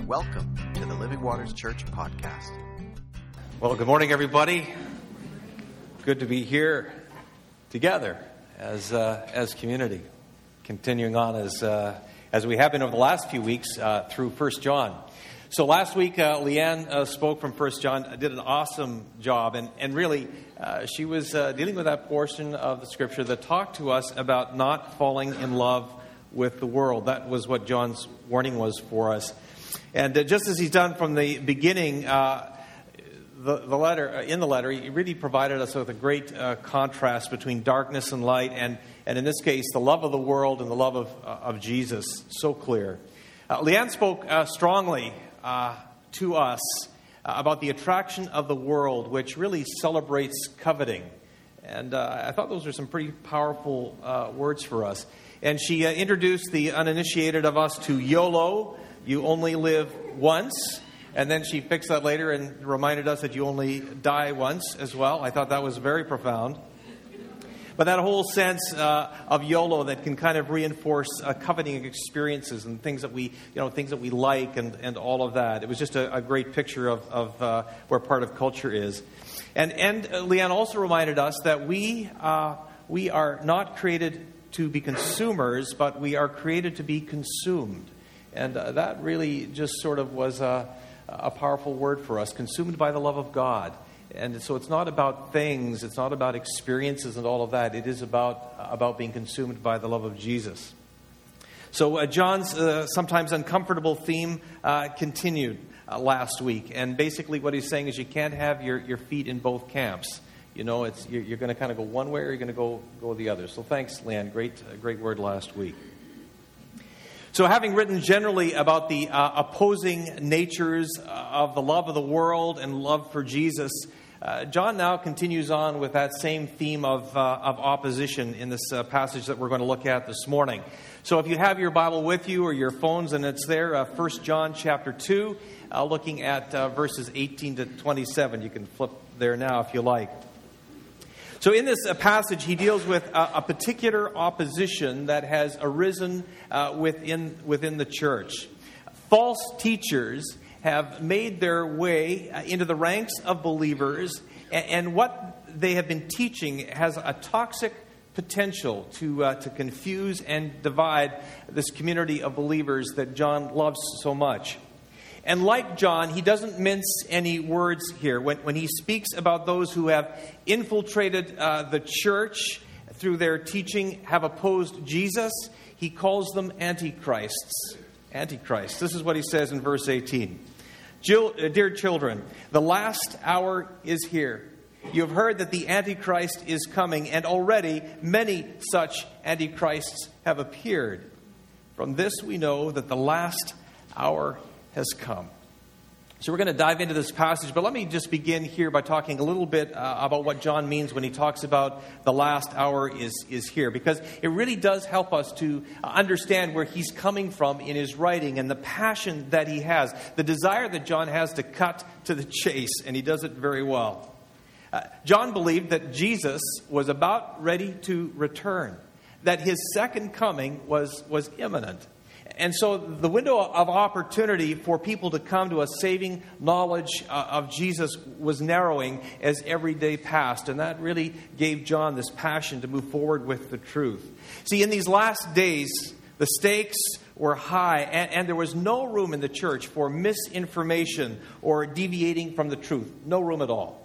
Welcome to the Living Waters Church podcast. Well, good morning, everybody. Good to be here together as community, continuing on as we have been over the last few weeks through 1 John. So last week, Leanne spoke from 1 John, did an awesome job, and really she was dealing with that portion of the Scripture that talked to us about not falling in love with the world. That was what John's warning was for us. And just as he's done from the beginning, the letter, he really provided us with a great contrast between darkness and light, and in this case, the love of the world and the love of Jesus. So clear. Leanne spoke strongly to us about the attraction of the world, which really celebrates coveting. And I thought those were some pretty powerful words for us. And she introduced the uninitiated of us to YOLO, you only live once. And then she fixed that later and reminded us that you only die once as well. I thought that was very profound. But that whole sense of YOLO that can kind of reinforce coveting experiences and things that we like and all of that. It was just a great picture of where part of culture is. And Leanne also reminded us that we are not created to be consumers, but we are created to be consumed. And that really just sort of was a powerful word for us, consumed by the love of God. And so it's not about things, it's not about experiences and all of that. It is about being consumed by the love of Jesus. So John's sometimes uncomfortable theme continued last week. And basically what he's saying is you can't have your feet in both camps. You know, you're going to kind of go one way or you're going to go the other. So thanks, Leanne. Great word last week. So having written generally about the opposing natures of the love of the world and love for Jesus, John now continues on with that same theme of opposition in this passage that we're going to look at this morning. So if you have your Bible with you or your phones, and it's there, 1 John chapter 2, looking at verses 18 to 27. You can flip there now if you like. So in this passage, he deals with a particular opposition that has arisen within the church. False teachers have made their way into the ranks of believers, and what they have been teaching has a toxic potential to confuse and divide this community of believers that John loves so much. And like John, he doesn't mince any words here. When he speaks about those who have infiltrated the church through their teaching, have opposed Jesus, he calls them antichrists. Antichrist. This is what he says in verse 18. Dear children, the last hour is here. You have heard that the Antichrist is coming, and already many such antichrists have appeared. From this we know that the last hour has come. So we're going to dive into this passage, but let me just begin here by talking a little bit about what John means when he talks about the last hour is here, because it really does help us to understand where he's coming from in his writing and the passion that he has, the desire that John has to cut to the chase, and he does it very well. John believed that Jesus was about ready to return, that his second coming was imminent. And so the window of opportunity for people to come to a saving knowledge of Jesus was narrowing as every day passed. And that really gave John this passion to move forward with the truth. See, in these last days, the stakes were high, and there was no room in the church for misinformation or deviating from the truth. No room at all.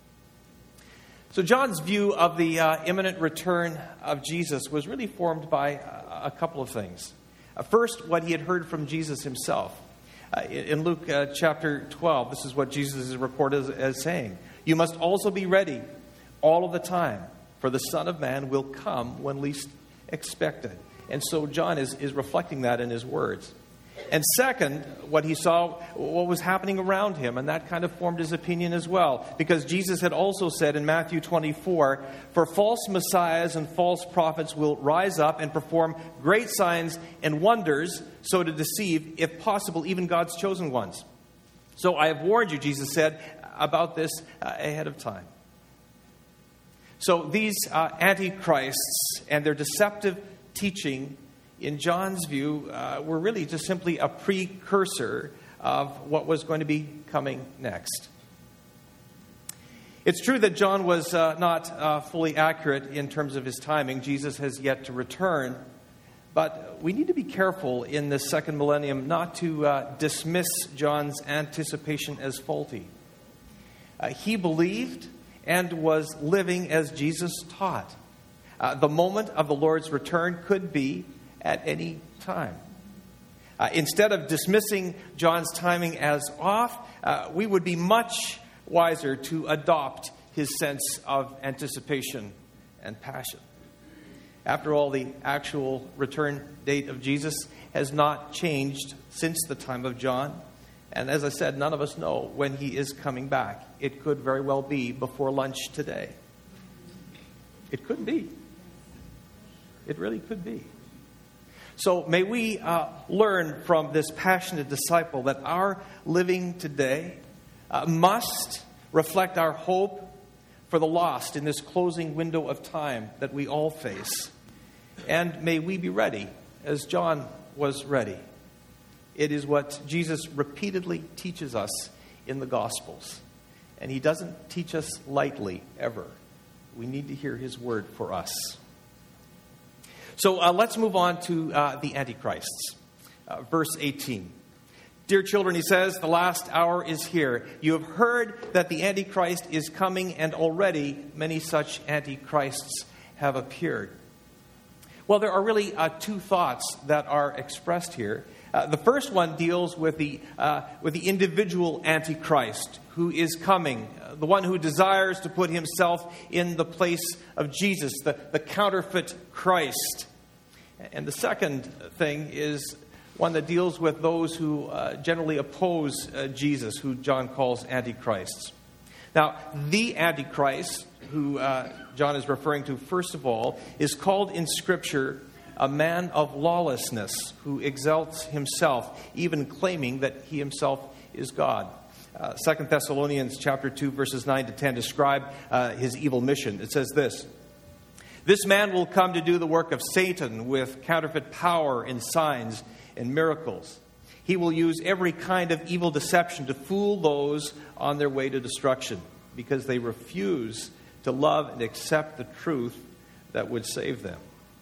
So John's view of the imminent return of Jesus was really formed by a couple of things. First, what he had heard from Jesus himself. In Luke chapter 12, this is what Jesus is recorded as saying. You must also be ready all of the time, for the Son of Man will come when least expected. And so John is reflecting that in his words. And second, what he saw, what was happening around him, and that kind of formed his opinion as well. Because Jesus had also said in Matthew 24, for false messiahs and false prophets will rise up and perform great signs and wonders, so to deceive, if possible, even God's chosen ones. So I have warned you, Jesus said, about this ahead of time. So these antichrists and their deceptive teaching, in John's view, were really just simply a precursor of what was going to be coming next. It's true that John was not fully accurate in terms of his timing. Jesus has yet to return. But we need to be careful in this second millennium not to dismiss John's anticipation as faulty. He believed and was living as Jesus taught. The moment of the Lord's return could be at any time. Instead of dismissing John's timing as off, we would be much wiser to adopt his sense of anticipation and passion. After all, the actual return date of Jesus has not changed since the time of John. And as I said, none of us know when he is coming back. It could very well be before lunch today. It could be. It really could be. So may we learn from this passionate disciple that our living today must reflect our hope for the lost in this closing window of time that we all face. And may we be ready, as John was ready. It is what Jesus repeatedly teaches us in the Gospels. And he doesn't teach us lightly, ever. We need to hear his word for us. So let's move on to the Antichrists. Verse 18. Dear children, he says, the last hour is here. You have heard that the Antichrist is coming, and already many such Antichrists have appeared. Well, there are really two thoughts that are expressed here. The first one deals with the individual Antichrist who is coming, the one who desires to put himself in the place of Jesus, the counterfeit Christ. And the second thing is one that deals with those who generally oppose Jesus, who John calls Antichrists. Now, the Antichrist, who John is referring to, first of all, is called in Scripture a man of lawlessness who exalts himself, even claiming that he himself is God. 2 Thessalonians chapter 2, verses 9 to 10 describe his evil mission. It says this: This man will come to do the work of Satan with counterfeit power and signs and miracles. He will use every kind of evil deception to fool those on their way to destruction, because they refuse to love and accept the truth that would save them.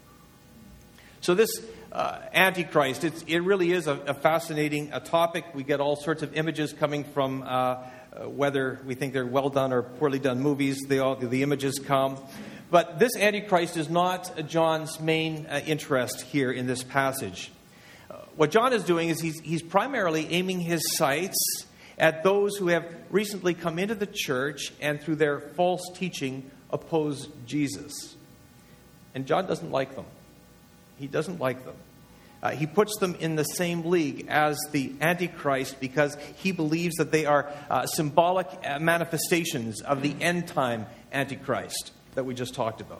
So this Antichrist, it really is a fascinating topic. We get all sorts of images coming from whether we think they're well done or poorly done movies. The images come. But this Antichrist is not John's main interest here in this passage. What John is doing is he's primarily aiming his sights at those who have recently come into the church and through their false teaching oppose Jesus. And John doesn't like them. He doesn't like them. He puts them in the same league as the Antichrist because he believes that they are symbolic manifestations of the end-time Antichrist that we just talked about.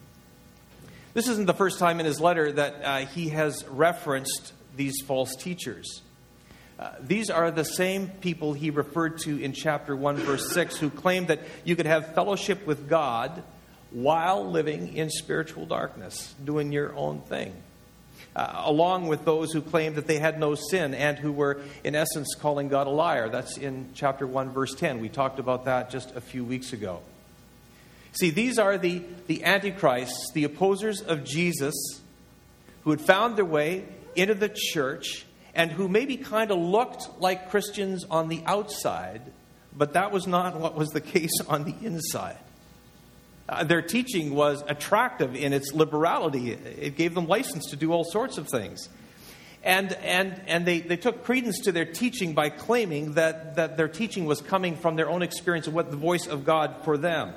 This isn't the first time in his letter that he has referenced these false teachers. These are the same people he referred to in chapter 1, verse 6, who claimed that you could have fellowship with God while living in spiritual darkness, doing your own thing. Along with those who claimed that they had no sin and who were, in essence, calling God a liar. That's in chapter 1, verse 10. We talked about that just a few weeks ago. See, these are the Antichrists, the opposers of Jesus, who had found their way into the church and who maybe kind of looked like Christians on the outside, but that was not what was the case on the inside. Their teaching was attractive in its liberality. It gave them license to do all sorts of things. And they took credence to their teaching by claiming that their teaching was coming from their own experience of what the voice of God for them.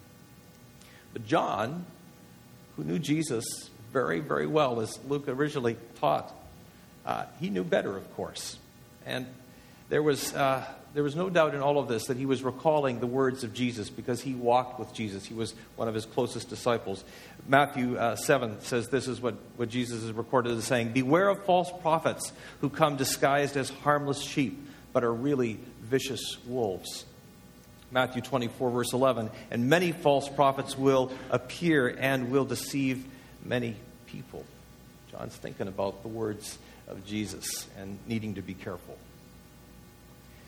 But John, who knew Jesus very, very well, as Luke originally taught, he knew better, of course. And there was no doubt in all of this that he was recalling the words of Jesus because he walked with Jesus. He was one of his closest disciples. Matthew 7 says this is what Jesus is recorded as saying: Beware of false prophets who come disguised as harmless sheep, but are really vicious wolves. Matthew 24, verse 11, and many false prophets will appear and will deceive many people. John's thinking about the words of Jesus and needing to be careful.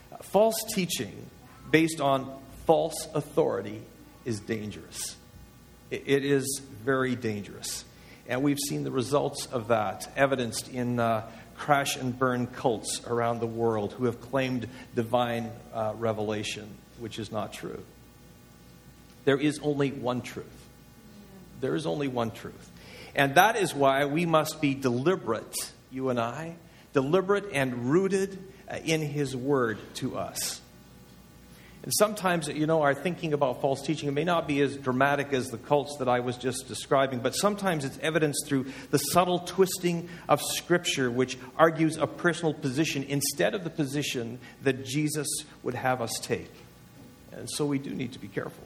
False teaching based on false authority is dangerous. It is very dangerous. And we've seen the results of that evidenced in crash and burn cults around the world who have claimed divine revelation, which is not true. There is only one truth. There is only one truth. And that is why we must be deliberate, you and I, deliberate and rooted in His Word to us. And sometimes, our thinking about false teaching, it may not be as dramatic as the cults that I was just describing, but sometimes it's evidenced through the subtle twisting of Scripture, which argues a personal position instead of the position that Jesus would have us take. And so we do need to be careful.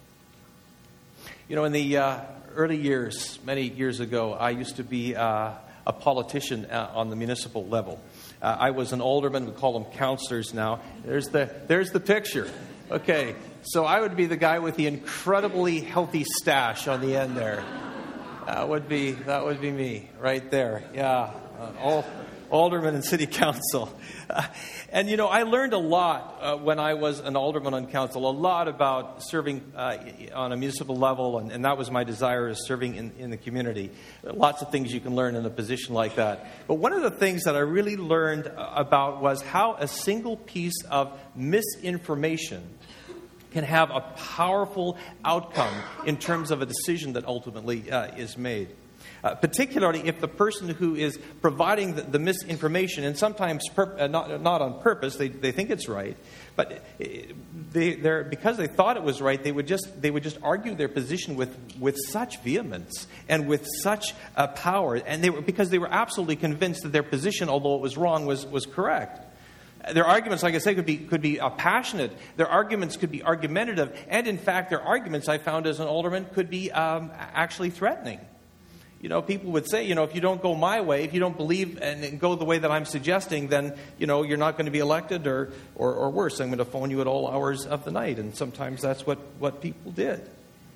In the early years, many years ago, I used to be a politician on the municipal level. I was an alderman. We call them counselors now. There's the picture. Okay, so I would be the guy with the incredibly healthy stash on the end there. That would be me right there. Yeah, alderman and city council. And I learned a lot when I was an alderman on council, a lot about serving on a municipal level, and that was my desire, is serving in the community. Lots of things you can learn in a position like that. But one of the things that I really learned about was how a single piece of misinformation can have a powerful outcome in terms of a decision that ultimately is made. Particularly if the person who is providing the misinformation, and sometimes not on purpose, they think it's right, but because they thought it was right, they would just argue their position with such vehemence and with such power, and because they were absolutely convinced that their position, although it was wrong, was correct. Their arguments, like I say, could be passionate. Their arguments could be argumentative, and in fact, their arguments, I found as an alderman, could be actually threatening. People would say, if you don't go my way, if you don't believe and go the way that I'm suggesting, then, you're not going to be elected, or worse, I'm going to phone you at all hours of the night. And sometimes that's what people did.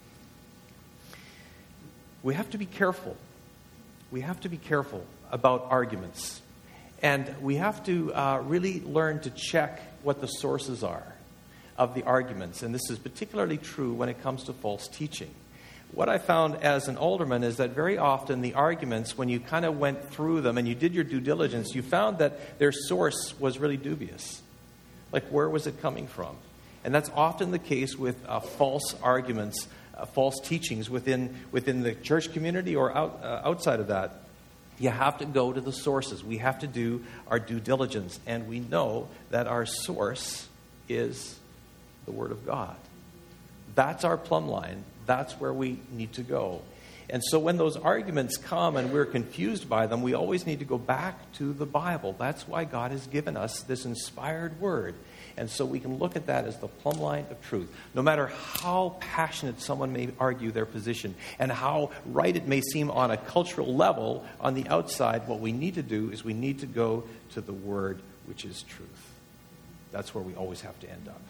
We have to be careful. We have to be careful about arguments. And we have to really learn to check what the sources are of the arguments. And this is particularly true when it comes to false teaching. What I found as an alderman is that very often the arguments, when you kind of went through them and you did your due diligence, you found that their source was really dubious. Like, where was it coming from? And that's often the case with false arguments, false teachings within the church community or outside of that. You have to go to the sources. We have to do our due diligence. And we know that our source is the Word of God. That's our plumb line. That's where we need to go. And so when those arguments come and we're confused by them, we always need to go back to the Bible. That's why God has given us this inspired Word. And so we can look at that as the plumb line of truth. No matter how passionate someone may argue their position and how right it may seem on a cultural level, on the outside, what we need to do is we need to go to the Word, which is truth. That's where we always have to end up.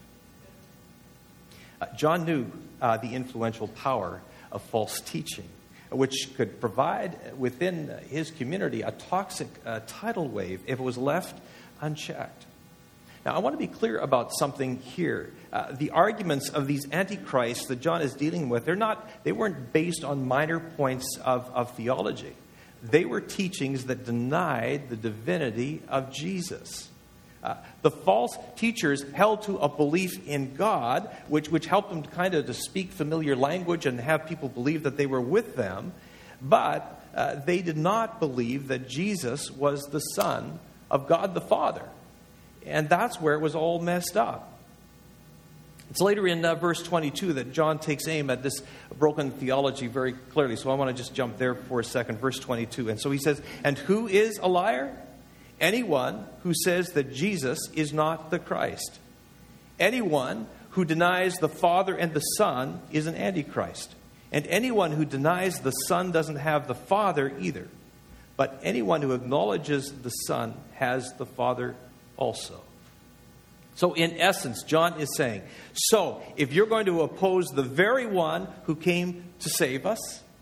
John knew the influential power of false teaching, which could provide within his community a toxic tidal wave if it was left unchecked. Now, I want to be clear about something here. The arguments of these antichrists that John is dealing with, they weren't based on minor points of theology. They were teachings that denied the divinity of Jesus. The false teachers held to a belief in God, which helped them to speak familiar language and have people believe that they were with them. But they did not believe that Jesus was the Son of God the Father. And that's where it was all messed up. It's later in verse 22 that John takes aim at this broken theology very clearly. So I want to just jump there for a second. Verse 22. And so he says, "And who is a liar? Anyone who says that Jesus is not the Christ. Anyone who denies the Father and the Son is an antichrist. And anyone who denies the Son doesn't have the Father either. But anyone who acknowledges the Son has the Father also." So in essence, John is saying, so if you're going to oppose the very one who came to save us,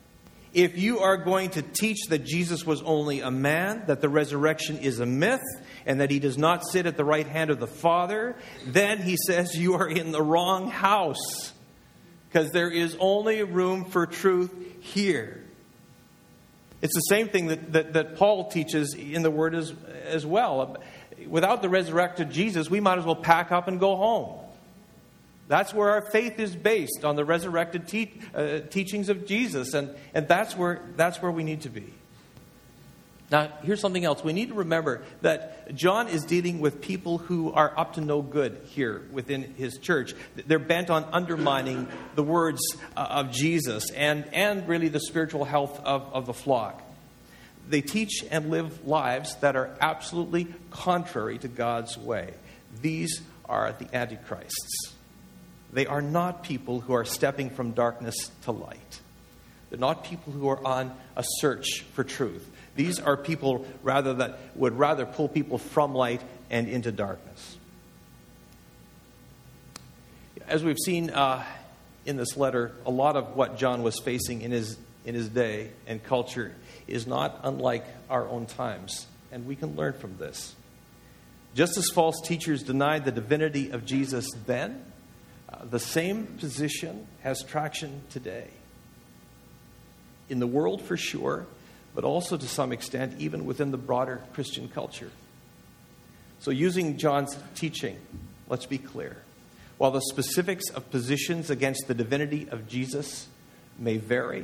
If you are going to teach that Jesus was only a man, that the resurrection is a myth, and that he does not sit at the right hand of the Father, then he says you are in the wrong house, because there is only room for truth here. It's the same thing that Paul teaches in the Word as well. Without the resurrected Jesus, we might as well pack up and go home. That's where our faith is based, on the resurrected teachings of Jesus, and that's where we need to be. Now, here's something else. We need to remember that John is dealing with people who are up to no good here within his church. They're bent on undermining the words of Jesus and really the spiritual health of the flock. They teach and live lives that are absolutely contrary to God's way. These are the antichrists. They are not people who are stepping from darkness to light. They're not people who are on a search for truth. These are people that would rather pull people from light and into darkness. As we've seen in this letter, a lot of what John was facing in his day and culture is not unlike our own times, and we can learn from this. Just as false teachers denied the divinity of Jesus then, the same position has traction today. In the world, for sure, but also to some extent even within the broader Christian culture. So using John's teaching, let's be clear. While the specifics of positions against the divinity of Jesus may vary,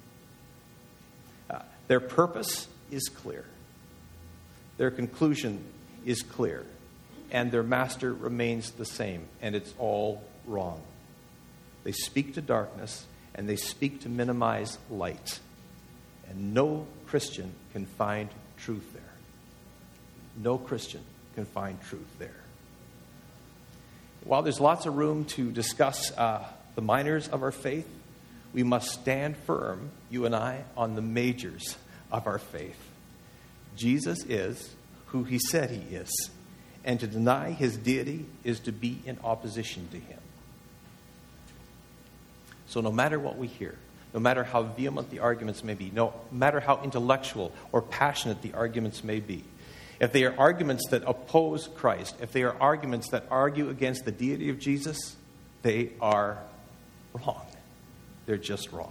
their purpose is clear. Their conclusion is clear. And their master remains the same. And it's all wrong. They speak to darkness, and they speak to minimize light. And no Christian can find truth there. No Christian can find truth there. While there's lots of room to discuss the minors of our faith, we must stand firm, you and I, on the majors of our faith. Jesus is who he said he is. And to deny his deity is to be in opposition to him. So no matter what we hear, no matter how vehement the arguments may be, no matter how intellectual or passionate the arguments may be, if they are arguments that oppose Christ, if they are arguments that argue against the deity of Jesus, they are wrong. They're just wrong.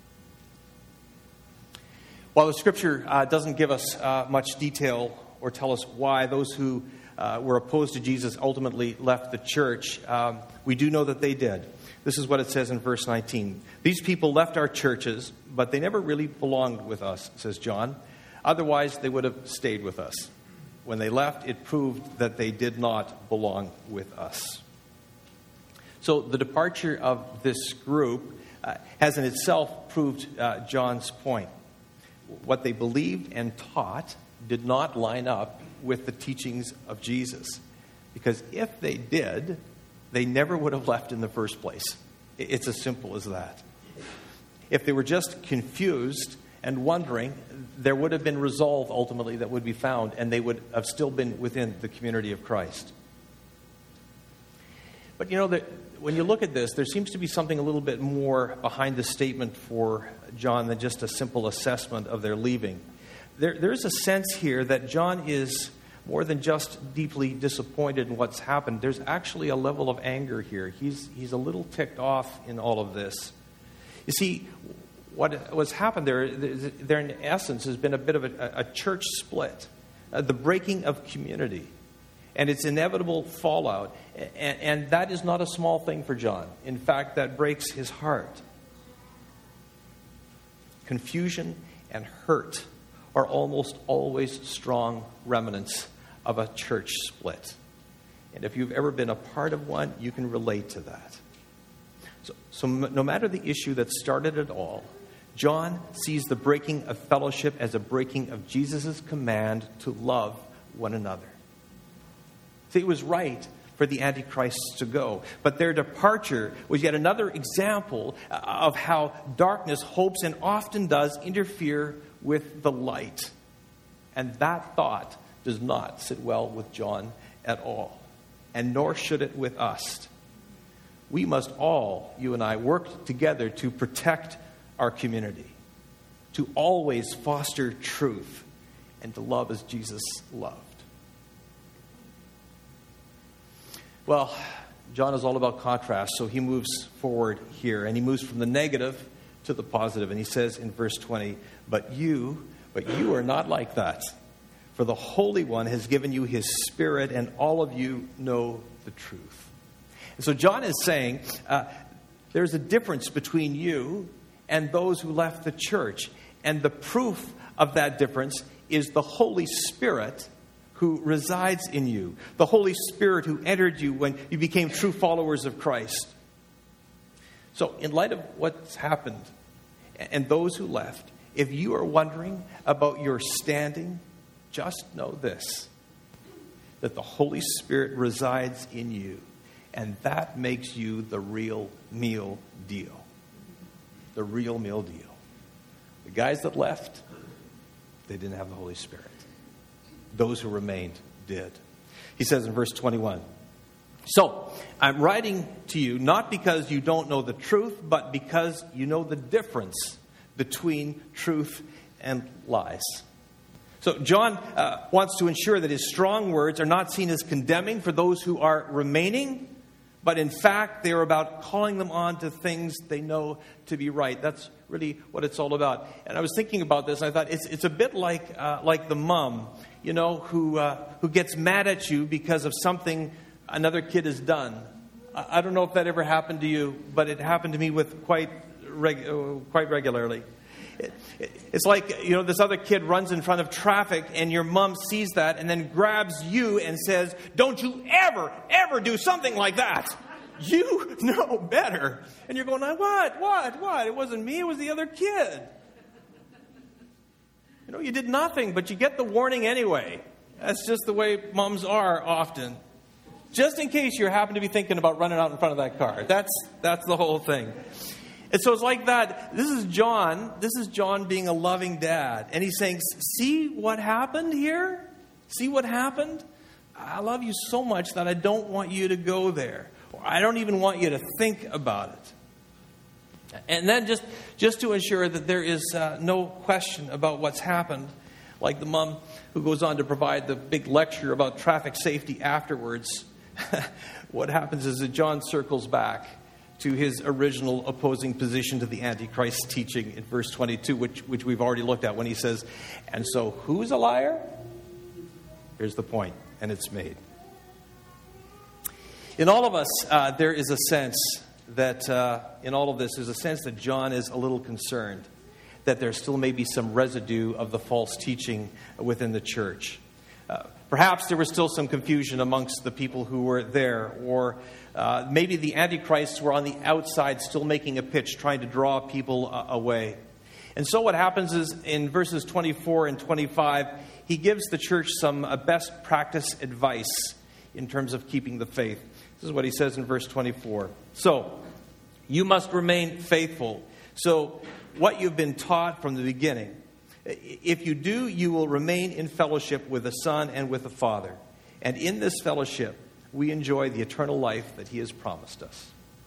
While the Scripture doesn't give us much detail or tell us why those who were opposed to Jesus ultimately left the church, we do know that they did. This is what it says in verse 19. These people left our churches, but they never really belonged with us, says John. Otherwise, they would have stayed with us. When they left, it proved that they did not belong with us. So the departure of this group has in itself proved John's point. What they believed and taught did not line up with the teachings of Jesus. Because if they did, they never would have left in the first place. It's as simple as that. If they were just confused and wondering, there would have been resolve ultimately that would be found, and they would have still been within the community of Christ. But when you look at this, there seems to be something a little bit more behind the statement for John than just a simple assessment of their leaving. There's a sense here that John is more than just deeply disappointed in what's happened. There's actually a level of anger here. He's a little ticked off in all of this. You see, what's happened there in essence has been a bit of a church split, the breaking of community, and its inevitable fallout. And that is not a small thing for John. In fact, that breaks his heart. Confusion and hurt are almost always strong remnants of a church split. And if you've ever been a part of one, you can relate to that. So no matter the issue that started it all, John sees the breaking of fellowship as a breaking of Jesus' command to love one another. See, it was right for the Antichrists to go, but their departure was yet another example of how darkness hopes and often does interfere with the light. And that thought does not sit well with John at all, and nor should it with us. We must all, you and I, work together to protect our community. to always foster truth, and to love as Jesus loved. Well, John is all about contrast, so he moves forward here, and he moves from the negative to the positive, and he says in verse 20, But you are not like that, for the Holy One has given you his Spirit, and all of you know the truth. And so John is saying, there's a difference between you and those who left the church, and the proof of that difference is the Holy Spirit who resides in you, the Holy Spirit who entered you when you became true followers of Christ. So in light of what's happened and those who left, if you are wondering about your standing, just know this, that the Holy Spirit resides in you, and that makes you the real meal deal. The real meal deal. The guys that left, they didn't have the Holy Spirit. Those who remained did. He says in verse 21, So, I'm writing to you not because you don't know the truth, but because you know the difference between truth and lies. So John wants to ensure that his strong words are not seen as condemning for those who are remaining, but in fact, they are about calling them on to things they know to be right. That's really what it's all about. And I was thinking about this, and I thought it's a bit like the mom, who gets mad at you because of something another kid has done. I don't know if that ever happened to you, but it happened to me with quite regularly. It's like, this other kid runs in front of traffic and your mom sees that and then grabs you and says, Don't you ever do something like that. You know better. And you're going, What? It wasn't me, it was the other kid. You did nothing, but you get the warning anyway. That's just the way moms are often. Just in case you happen to be thinking about running out in front of that car. That's the whole thing. And so it's like that. This is John being a loving dad. And he's saying, see what happened here? See what happened? I love you so much that I don't want you to go there. Or I don't even want you to think about it. And then just to ensure that there is no question about what's happened, like the mom who goes on to provide the big lecture about traffic safety afterwards, what happens is that John circles back to his original opposing position to the Antichrist teaching in verse 22, which we've already looked at, when he says, And so who's a liar? Here's the point, and it's made. In all of us, there is a sense that, in all of this, there's a sense that John is a little concerned that there still may be some residue of the false teaching within the church. Perhaps there was still some confusion amongst the people who were there, or maybe the Antichrists were on the outside still making a pitch, trying to draw people away. And so what happens is in verses 24 and 25, he gives the church some best practice advice in terms of keeping the faith. This is what he says in verse 24. So, you must remain faithful. So, what you've been taught from the beginning. If you do, you will remain in fellowship with the Son and with the Father. And in this fellowship, we enjoy the eternal life that he has promised us.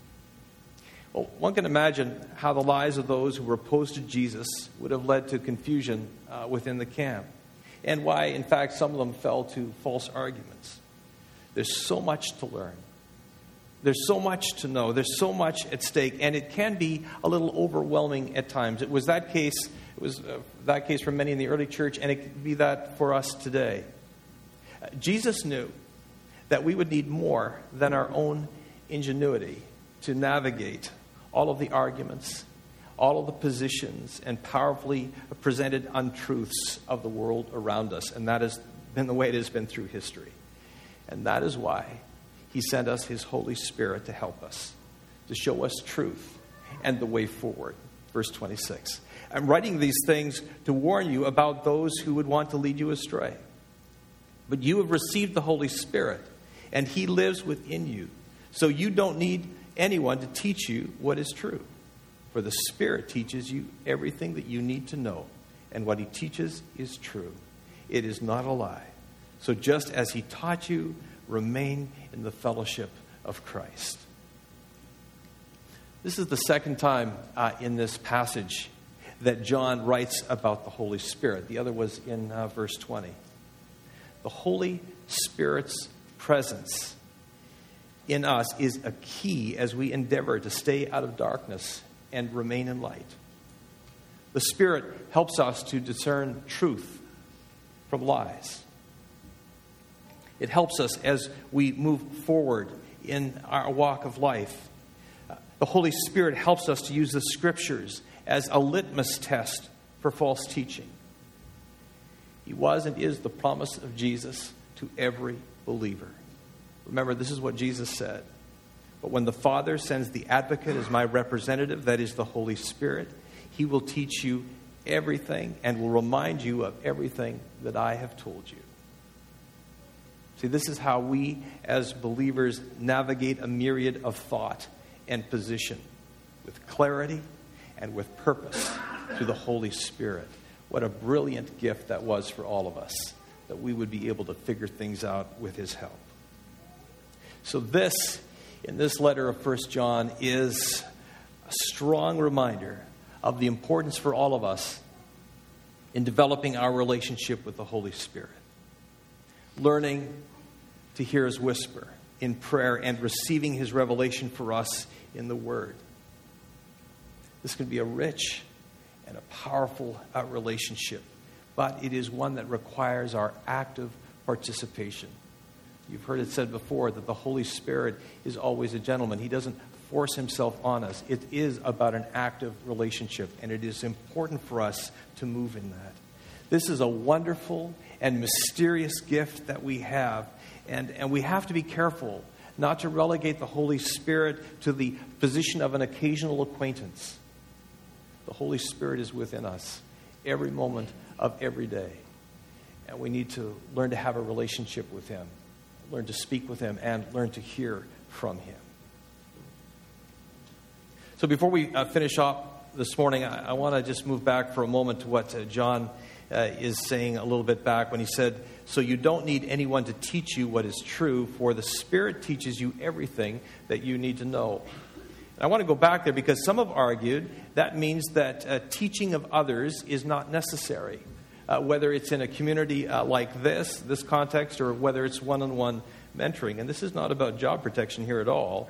Well, one can imagine how the lies of those who were opposed to Jesus would have led to confusion within the camp, and why, in fact, some of them fell to false arguments. There's so much to learn. There's so much to know. There's so much at stake, and it can be a little overwhelming at times. It was that case. It was that case for many in the early church, and it could be that for us today. Jesus knew that we would need more than our own ingenuity to navigate all of the arguments, all of the positions, and powerfully presented untruths of the world around us. And that has been the way it has been through history. And that is why he sent us his Holy Spirit to help us, to show us truth and the way forward. Verse 26. I'm writing these things to warn you about those who would want to lead you astray. But you have received the Holy Spirit, and he lives within you. So you don't need anyone to teach you what is true. For the Spirit teaches you everything that you need to know, and what he teaches is true. It is not a lie. So just as he taught you, remain in the fellowship of Christ. This is the second time in this passage that John writes about the Holy Spirit. The other was in verse 20. The Holy Spirit's presence in us is a key as we endeavor to stay out of darkness and remain in light. The Spirit helps us to discern truth from lies. It helps us as we move forward in our walk of life. The Holy Spirit helps us to use the Scriptures as a litmus test for false teaching. He was and is the promise of Jesus to every believer. Remember, this is what Jesus said. But when the Father sends the Advocate as my representative, that is the Holy Spirit, He will teach you everything and will remind you of everything that I have told you. See, this is how we as believers navigate a myriad of thought and position with clarity and with purpose through the Holy Spirit. What a brilliant gift that was for all of us, that we would be able to figure things out with His help. So this, in this letter of 1 John, is a strong reminder of the importance for all of us in developing our relationship with the Holy Spirit. Learning to hear His whisper in prayer and receiving His revelation for us in the Word. This can be a rich and a powerful relationship, but it is one that requires our active participation. You've heard it said before that the Holy Spirit is always a gentleman. He doesn't force Himself on us. It is about an active relationship, and it is important for us to move in that. This is a wonderful and mysterious gift that we have, and we have to be careful not to relegate the Holy Spirit to the position of an occasional acquaintance. The Holy Spirit is within us every moment of every day, and we need to learn to have a relationship with Him, learn to speak with Him, and learn to hear from Him. So before we finish up this morning, I want to just move back for a moment to what John is saying a little bit back when he said, so you don't need anyone to teach you what is true, for the Spirit teaches you everything that you need to know. I want to go back there because some have argued that means that teaching of others is not necessary, whether it's in a community like this context, or whether it's one-on-one mentoring. And this is not about job protection here at all.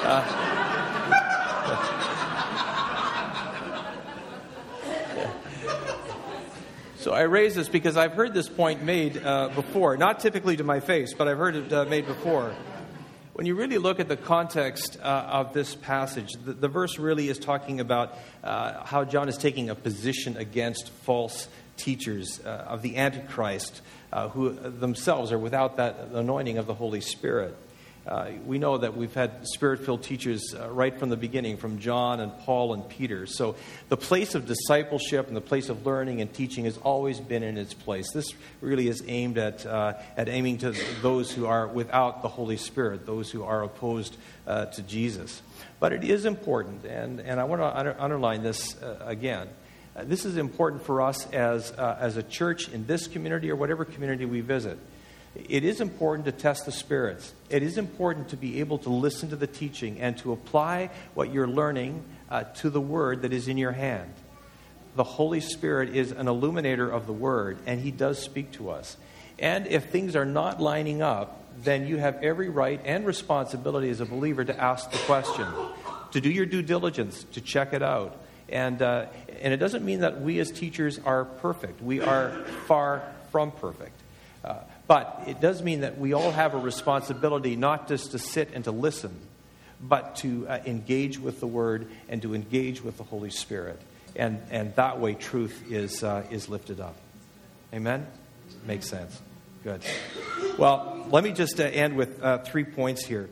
So I raise this because I've heard this point made before, not typically to my face, but I've heard it made before. When you really look at the context of this passage, the verse really is talking about how John is taking a position against false teachers of the Antichrist, who themselves are without that anointing of the Holy Spirit. We know that we've had Spirit-filled teachers right from the beginning, from John and Paul and Peter. So the place of discipleship and the place of learning and teaching has always been in its place. This really is aimed at aiming to those who are without the Holy Spirit, those who are opposed to Jesus. But it is important, and I want to underline this again. This is important for us as a church in this community or whatever community we visit. It is important to test the spirits. It is important to be able to listen to the teaching and to apply what you're learning to the Word that is in your hand. The Holy Spirit is an illuminator of the Word, and He does speak to us. And if things are not lining up, then you have every right and responsibility as a believer to ask the question, to do your due diligence, to check it out. And it doesn't mean that we as teachers are perfect. We are far from perfect. But it does mean that we all have a responsibility not just to sit and to listen, but to engage with the Word and to engage with the Holy Spirit. And that way truth is lifted up. Amen? Makes sense. Good. Well, let me just end with 3 points here.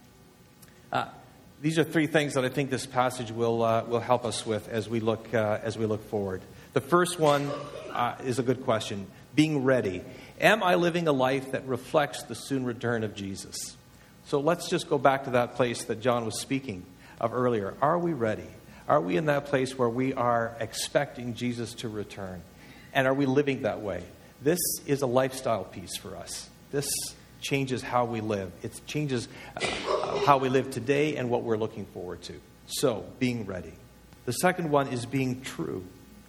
These are 3 things that I think this passage will help us with as we look forward. The first one is a good question. Being ready. Am I living a life that reflects the soon return of Jesus? So let's just go back to that place that John was speaking of earlier. Are we ready? Are we in that place where we are expecting Jesus to return? And are we living that way? This is a lifestyle piece for us. This changes how we live. It changes how we live today and what we're looking forward to. So, being ready. The second one is being true.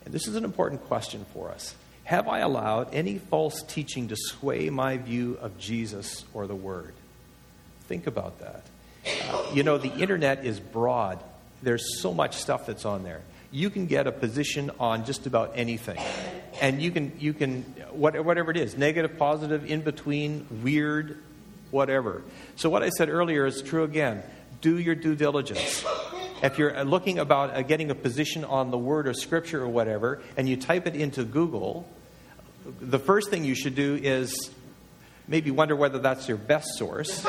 And this is an important question for us. Have I allowed any false teaching to sway my view of Jesus or the Word? Think about that. The internet is broad. There's so much stuff that's on there. You can get a position on just about anything. And you can whatever it is, negative, positive, in between, weird, whatever. So what I said earlier is true again. Do your due diligence. If you're looking about getting a position on the Word or Scripture or whatever, and you type it into Google, the first thing you should do is maybe wonder whether that's your best source.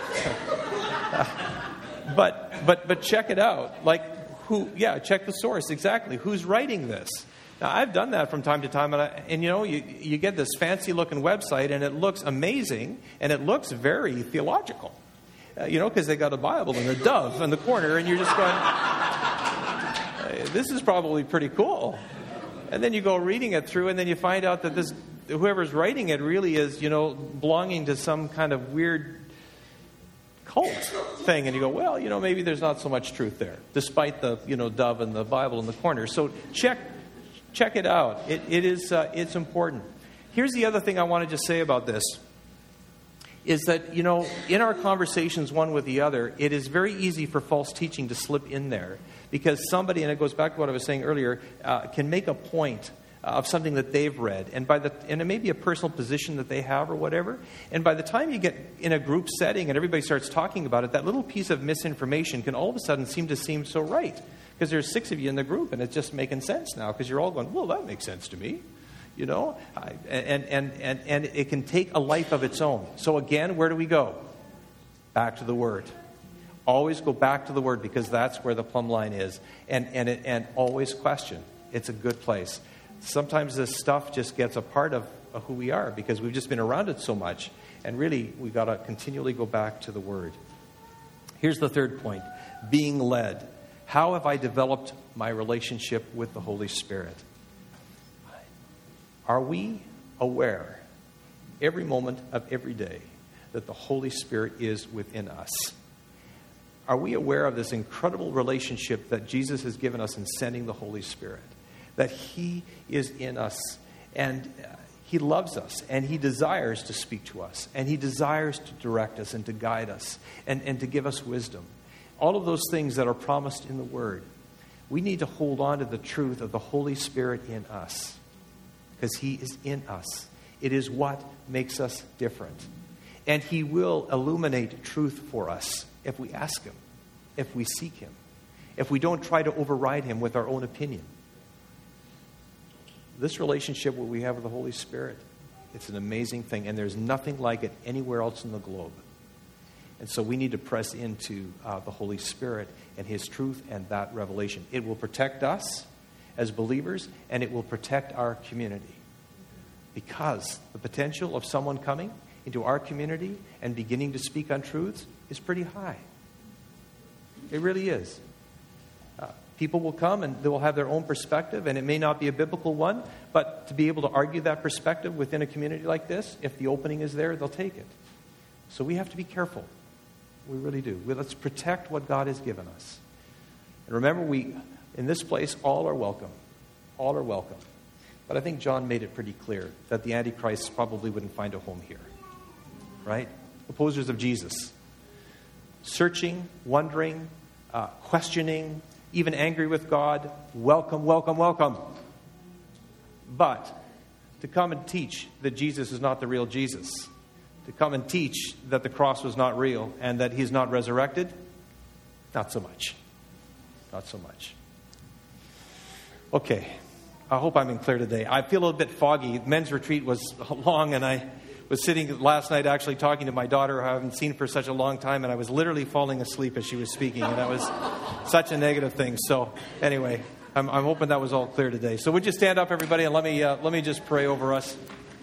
But check it out. Check the source. Exactly. Who's writing this? Now, I've done that from time to time, and you get this fancy-looking website, and it looks amazing, and it looks very theological. Because they got a Bible and a dove in the corner, and you're just going, this is probably pretty cool. And then you go reading it through, and then you find out that whoever's writing it really is, belonging to some kind of weird cult thing. And you go, well, maybe there's not so much truth there, despite the, dove and the Bible in the corner. So check it out. It's important. Here's the other thing I wanted to say about this. Is that, in our conversations one with the other, it is very easy for false teaching to slip in there. Because somebody, and it goes back to what I was saying earlier, can make a point of something that they've read. And it may be a personal position that they have or whatever. And by the time you get in a group setting and everybody starts talking about it, that little piece of misinformation can all of a sudden seem so right. Because there's 6 of you in the group, and it's just making sense now. Because you're all going, well, that makes sense to me. And it can take a life of its own. So again, where do we go? Back to the Word. Always go back to the Word, because that's where the plumb line is. And always question. It's a good place. Sometimes this stuff just gets a part of who we are, because we've just been around it so much. And really, we've got to continually go back to the Word. Here's the third point. Being led. How have I developed my relationship with the Holy Spirit? Are we aware every moment of every day that the Holy Spirit is within us? Are we aware of this incredible relationship that Jesus has given us in sending the Holy Spirit? That He is in us, and He loves us, and He desires to speak to us, and He desires to direct us and to guide us and to give us wisdom. All of those things that are promised in the Word. We need to hold on to the truth of the Holy Spirit in us. Because He is in us. It is what makes us different. And He will illuminate truth for us if we ask Him, if we seek Him, if we don't try to override Him with our own opinion. This relationship that we have with the Holy Spirit, it's an amazing thing, and there's nothing like it anywhere else in the globe. And so we need to press into the Holy Spirit and His truth and that revelation. It will protect us as believers, and it will protect our community. Because the potential of someone coming into our community and beginning to speak untruths is pretty high. It really is. People will come and they will have their own perspective, and it may not be a biblical one, but to be able to argue that perspective within a community like this, if the opening is there, they'll take it. So we have to be careful. We really do. Let's protect what God has given us. And remember, in this place, all are welcome. All are welcome. But I think John made it pretty clear that the Antichrist probably wouldn't find a home here. Right? Opposers of Jesus. Searching, wondering, questioning, even angry with God. Welcome, welcome, welcome. But to come and teach that Jesus is not the real Jesus, to come and teach that the cross was not real and that He's not resurrected, not so much. Not so much. Okay, I hope I'm in clear today. I feel a little bit foggy. Men's retreat was long, and I was sitting last night actually talking to my daughter, who I haven't seen for such a long time, and I was literally falling asleep as she was speaking, and that was such a negative thing. So anyway, I'm hoping that was all clear today. So would you stand up, everybody, and let me just pray over us.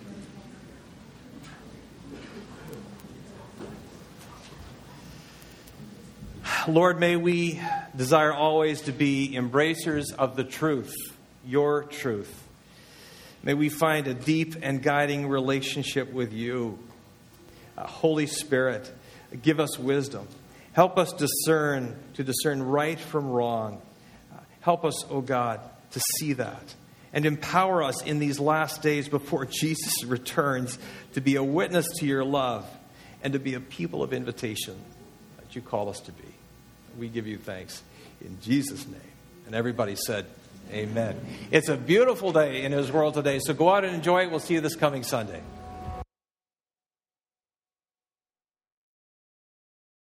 Lord, may we desire always to be embracers of the truth, your truth. May we find a deep and guiding relationship with you. Holy Spirit, give us wisdom. Help us to discern right from wrong. Help us, O God, to see that and empower us in these last days before Jesus returns to be a witness to your love and to be a people of invitation that you call us to be. We give you thanks in Jesus' name. And everybody said, amen. It's a beautiful day in His world today, so go out and enjoy it. We'll see you this coming Sunday.